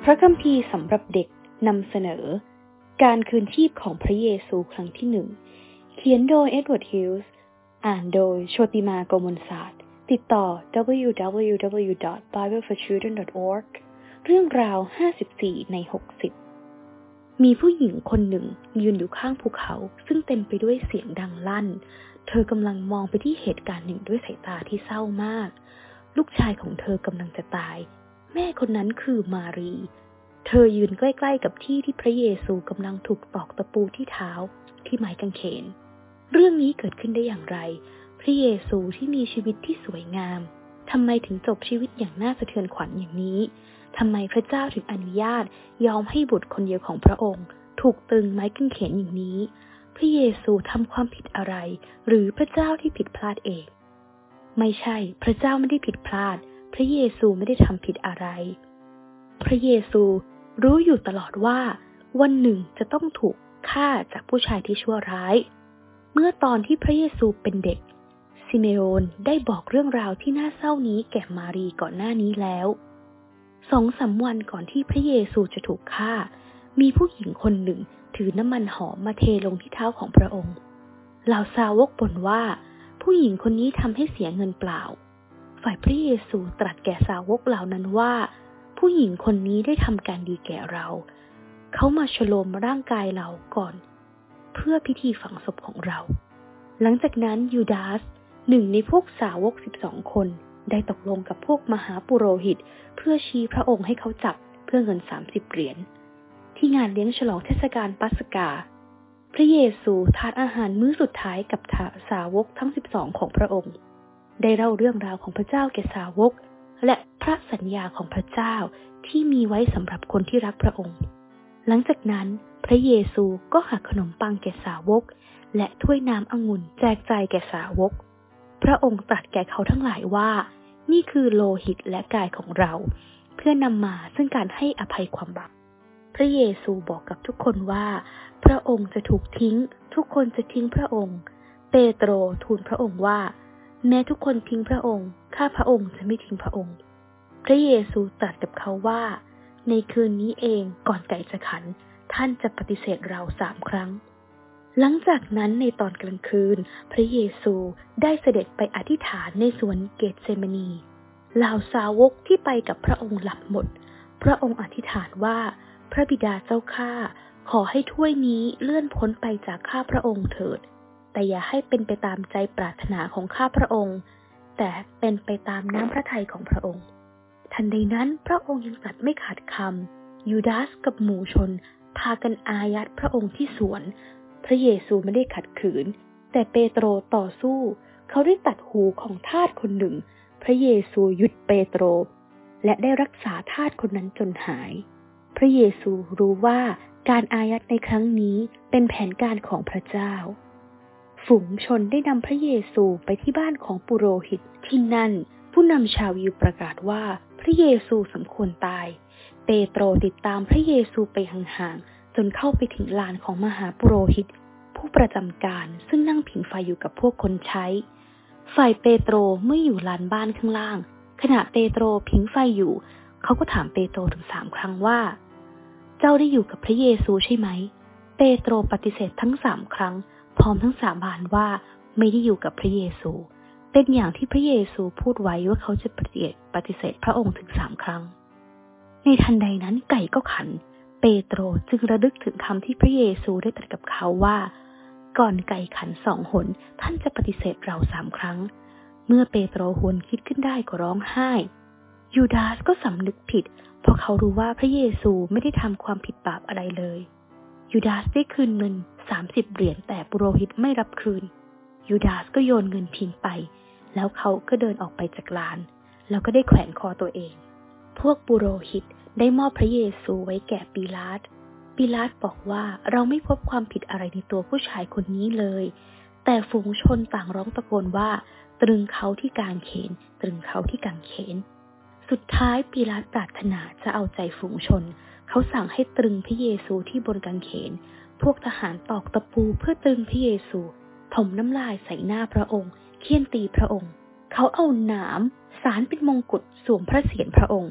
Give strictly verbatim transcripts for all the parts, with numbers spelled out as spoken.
ระคัมภีร์สำหรับเด็กนำเสนอการคืนชีพของพระเยซูครั้งที่หนึ่งเขียนโดยเอ็ดเวิร์ดฮิลส์อ่านโดยโชติมาโกมลศาสตร์ติดต่อ ดับเบิลยู ดับเบิลยู ดับเบิลยู ดอท ไบเบิล ฟอร์ ชิลเดรน ดอท ออร์ก เรื่องราวห้าสิบสี่ในหกสิบมีผู้หญิงคนหนึ่งยืนอยู่ข้างภูเขาซึ่งเต็มไปด้วยเสียงดังลั่นเธอกำลังมองไปที่เหตุการณ์หนึ่งด้วยสายตาที่เศร้ามากลูกชายของเธอกำลังจะตายแม่คนนั้นคือมารีเธอยืนใกล้ๆกับที่ที่พระเยซูกำลังถูกตอกตะปูที่เท้าที่ไม้กางเขนเรื่องนี้เกิดขึ้นได้อย่างไรพระเยซูที่มีชีวิตที่สวยงามทำไมถึงจบชีวิตอย่างน่าสะเทือนขวัญอย่างนี้ทำไมพระเจ้าถึงอนุญาตยอมให้บุตรคนเดียวของพระองค์ถูกตึงไม้กางเขนอย่างนี้พระเยซูทำความผิดอะไรหรือพระเจ้าที่ผิดพลาดเองไม่ใช่พระเจ้าไม่ได้ผิดพลาดพระเยซูไม่ได้ทำผิดอะไรพระเยซูรู้อยู่ตลอดว่าวันหนึ่งจะต้องถูกฆ่าจากผู้ชายที่ชั่วร้ายเมื่อตอนที่พระเยซูเป็นเด็กซิเมโอนได้บอกเรื่องราวที่น่าเศร้านี้แก่มารีก่อนหน้านี้แล้วสองสามวันก่อนที่พระเยซูจะถูกฆ่ามีผู้หญิงคนหนึ่งถือน้ำมันหอมมาเทลงที่เท้าของพระองค์เหล่าสาวกบ่นว่าผู้หญิงคนนี้ทำให้เสียเงินเปล่าฝ่ายพระเยซูตรัสแก่สาวกเหล่านั้นว่าผู้หญิงคนนี้ได้ทำการดีแก่เราเขามาฉโลมร่างกายเราก่อนเพื่อพิธีฝังศพของเราหลังจากนั้นยูดาสหนึ่งในพวกสาวกสิบสองคนได้ตกลงกับพวกมหาปุโรหิตเพื่อชี้พระองค์ให้เขาจับเพื่อเงินสามสิบเหรียญที่งานเลี้ยงฉลองเทศกาลปัสกาพระเยซูทานอาหารมื้อสุดท้ายกับสาวกทั้งสิบสองของพระองค์ได้เล่าเรื่องราวของพระเจ้าแก่สาวกและพระสัญญาของพระเจ้าที่มีไว้สำหรับคนที่รักพระองค์หลังจากนั้นพระเยซูก็หักขนมปังแก่สาวกและถ้วยน้ำองุ่นแจกจ่ายแก่สาวกพระองค์ตรัสแก่เขาทั้งหลายว่านี่คือโลหิตและกายของเราเพื่อนำมาซึ่งการให้อภัยความบาปพระเยซูบอกกับทุกคนว่าพระองค์จะถูกทิ้งทุกคนจะทิ้งพระองค์เปโตรทูลพระองค์ว่าแม้ทุกคนทิ้งพระองค์ข้าพระองค์จะไม่ทิ้งพระองค์พระเยซูตรัสกับเขาว่าในคืนนี้เองก่อนไก่จะขันท่านจะปฏิเสธเราสามครั้งหลังจากนั้นในตอนกลางคืนพระเยซูได้เสด็จไปอธิษฐานในสวนเกตเซมานีเหล่าสาวกที่ไปกับพระองค์หลับหมดพระองค์อธิษฐานว่าพระบิดาเจ้าข้าขอให้ถ้วยนี้เลื่อนพ้นไปจากข้าพระองค์เถิดแต่อย่าให้เป็นไปตามใจปรารถนาของข้าพระองค์แต่เป็นไปตามน้ำพระทัยของพระองค์ทันใดนั้นพระองค์ยังตรัสไม่ขาดคำยูดาสกับหมู่ชนพากันอายัดพระองค์ที่สวนพระเยซูไม่ได้ขัดขืนแต่เปโตรต่อสู้เขาได้ตัดหูของทาสคนหนึ่งพระเยซูหยุดเปโตรและได้รักษาทาสคนนั้นจนหายพระเยซูรู้ว่าการอายัดในครั้งนี้เป็นแผนการของพระเจ้าฝูงชนได้นำพระเยซูไปที่บ้านของปุโรหิตที่นั่นผู้นำชาวยิวประกาศว่าพระเยซูสมควรตายเปโตรติดตามพระเยซูไปห่างๆจนเข้าไปถึงลานของมหาปุโรหิตผู้ประจำการซึ่งนั่งผิงไฟอยู่กับพวกคนใช้ฝ่ายเปโตรเมื่ออยู่ลานบ้านข้างล่างขณะเปโตรผิงไฟอยู่เขาก็ถามเปโตรถึงสามครั้งว่าเจ้าได้อยู่กับพระเยซูใช่ไหมเปโตรปฏิเสธทั้งสามครั้งพร้อมทั้งสาบานว่าไม่ได้อยู่กับพระเยซูเป็นอย่างที่พระเยซูพูดไว้ว่าเขาจะปฏิเสธปฏิเสธพระองค์ถึงสามครั้งในทันใดนั้นไก่ก็ขันเปโตรจึงระลึกถึงคำที่พระเยซูได้ตรัสกับเขาว่าก่อนไก่ขันสองหนท่านจะปฏิเสธเราสามครั้งเมื่อเปโตรหวนคิดขึ้นได้ก็ร้องไห้ยูดาสก็สำนึกผิดเพราะเขารู้ว่าพระเยซูไม่ได้ทำความผิดบาปอะไรเลยยูดาสได้คืนเงินสามสิบเหรียญแต่ปุโรหิตไม่รับคืนยูดาสก็โยนเงินทิ้งไปแล้วเขาก็เดินออกไปจากลานแล้วก็ได้แขวนคอตัวเองพวกปุโรหิตได้มอบพระเยซูไว้แก่ปิลาตปิลาตบอกว่าเราไม่พบความผิดอะไรในตัวผู้ชายคนนี้เลยแต่ฝูงชนต่างร้องตะโกนว่าตรึงเขาที่กางเขนตรึงเขาที่กางเขนสุดท้ายปิลาตปรารถนาจะเอาใจฝูงชนเขาสั่งให้ตรึงพระเยซูที่บนกางเขนพวกทหารตอกตะปูเพื่อตรึงพระเยซูถมน้ำลายใส่หน้าพระองค์เฆี่ยนตีพระองค์เขาเอาหนามสารเป็นมงกุฎสวมพระเศียรพระองค์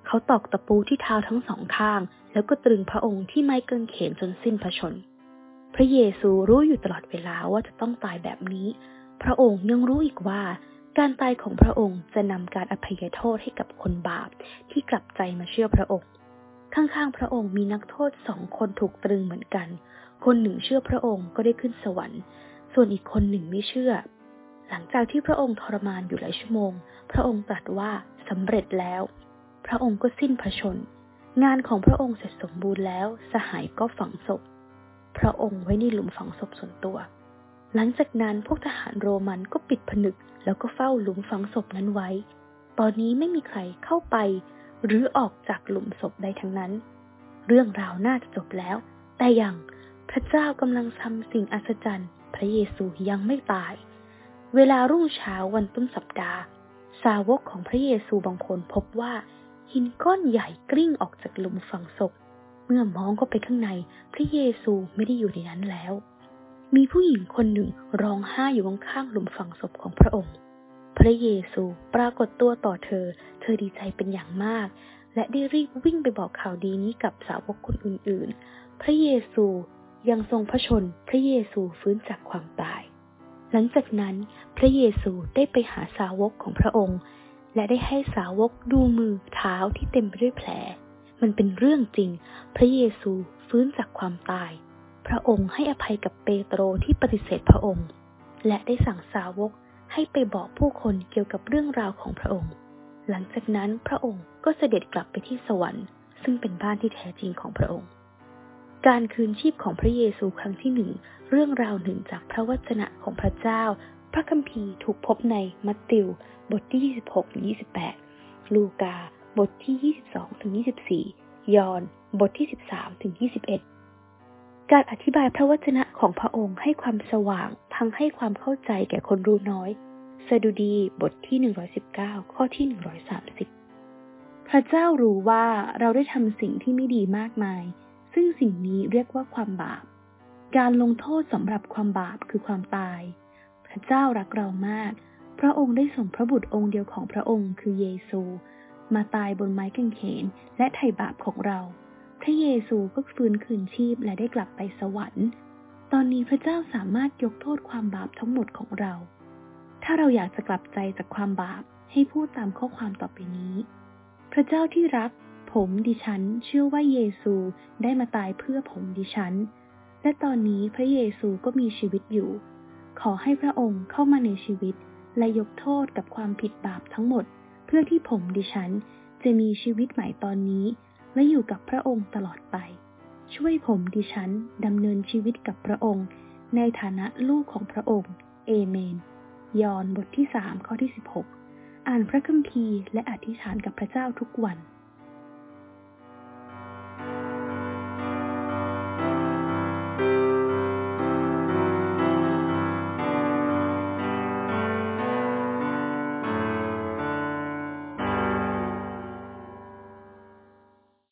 เขาตอกตะปูที่เท้าทั้งสองข้างแล้วก็ตรึงพระองค์ที่ไม้กางเขนจนสิ้นพระชนม์พระเยซูรู้อยู่ตลอดเวลาว่าจะต้องตายแบบนี้พระองค์ยังรู้อีกว่าการตายของพระองค์จะนำการอภัยโทษให้กับคนบาปที่กลับใจมาเชื่อพระองค์ข้างๆพระองค์มีนักโทษสองคนถูกตรึงเหมือนกันคนหนึ่งเชื่อพระองค์ก็ได้ขึ้นสวรรค์ส่วนอีกคนหนึ่งไม่เชื่อหลังจากที่พระองค์ทรมานอยู่หลายชั่วโมงพระองค์ตรัสว่าสำเร็จแล้วพระองค์ก็สิ้นพระชนม์งานของพระองค์เสร็จสมบูรณ์แล้วสหายก็ฝังศพพระองค์ไว้ในหลุมฝังศพส่วนตัวหลังจากนั้นพวกทหารโรมันก็ปิดผนึกแล้วก็เฝ้าหลุมฝังศพนั้นไว้ตอนนี้ไม่มีใครเข้าไปหรือออกจากหลุมศพใดทั้งนั้นเรื่องราวน่าจะจบแล้วแต่ยังพระเจ้ากำลังทำสิ่งอัศจรรย์พระเยซูยังไม่ตายเวลารุ่งเช้าวันต้นสัปดาห์สาวกของพระเยซูบางคนพบว่าหินก้อนใหญ่กลิ้งออกจากหลุมฝังศพเมื่อมองเข้าไปข้างในพระเยซูไม่ได้อยู่ในนั้นแล้วมีผู้หญิงคนหนึ่งร้องไห้อยู่ข้างๆหลุมฝังศพของพระองค์พระเยซูปรากฏตัวต่อเธอเธอดีใจเป็นอย่างมากและได้รีบวิ่งไปบอกข่าวดีนี้กับสาวกคนอื่นๆพระเยซูยังทรงพระชนม์พระเยซูฟื้นจากความตายหลังจากนั้นพระเยซูได้ไปหาสาวกของพระองค์และได้ให้สาวกดูมือเท้าที่เต็มไปด้วยแผลมันเป็นเรื่องจริงพระเยซูฟื้นจากความตายพระองค์ให้อภัยกับเปโตรที่ปฏิเสธพระองค์และได้สั่งสาวกให้ไปบอกผู้คนเกี่ยวกับเรื่องราวของพระองค์หลังจากนั้นพระองค์ก็เสด็จกลับไปที่สวรรค์ซึ่งเป็นบ้านที่แท้จริงของพระองค์การคืนชีพของพระเยซูครั้งที่หนึ่งเรื่องราวหนึ่งจากพระวจนะของพระเจ้าพระคัมภีร์ถูกพบในมัทธิวบทที่ยี่สิบหกถึงยี่สิบแปดลูกาบทที่ยี่สิบสองถึงยี่สิบสี่ยอห์นบทที่สิบสามถึงยี่สิบเอ็ดการอธิบายพระวจนะของพระองค์ให้ความสว่างทั้งให้ความเข้าใจแก่คนรู้น้อยสดุดีบทที่หนึ่งร้อยสิบเก้าข้อที่หนึ่งร้อยสามสิบพระเจ้ารู้ว่าเราได้ทำสิ่งที่ไม่ดีมากมายซึ่งสิ่งนี้เรียกว่าความบาปการลงโทษสำหรับความบาปคือความตายพระเจ้ารักเรามากพระองค์ได้ส่งพระบุตรองค์เดียวของพระองค์คือเยซูมาตายบนไม้กางเขนและไถ่บาปของเราพระเยซูก็ฟื้นคืนชีพและได้กลับไปสวรรค์ตอนนี้พระเจ้าสามารถยกโทษความบาปทั้งหมดของเราถ้าเราอยากจะกลับใจจากความบาปให้พูดตามข้อความต่อไปนี้พระเจ้าที่รักผมดิฉันเชื่อว่าเยซูได้มาตายเพื่อผมดิฉันและตอนนี้พระเยซูก็มีชีวิตอยู่ขอให้พระองค์เข้ามาในชีวิตและยกโทษกับความผิดบาปทั้งหมดเพื่อที่ผมดิฉันจะมีชีวิตใหม่ตอนนี้และอยู่กับพระองค์ตลอดไปช่วยผมดิฉันดำเนินชีวิตกับพระองค์ในฐานะลูกของพระองค์เอเมนยอห์นบทที่สามข้อที่สิบหกอ่านพระคัมภีร์และอธิษฐานกับพระเจ้าทุกวัน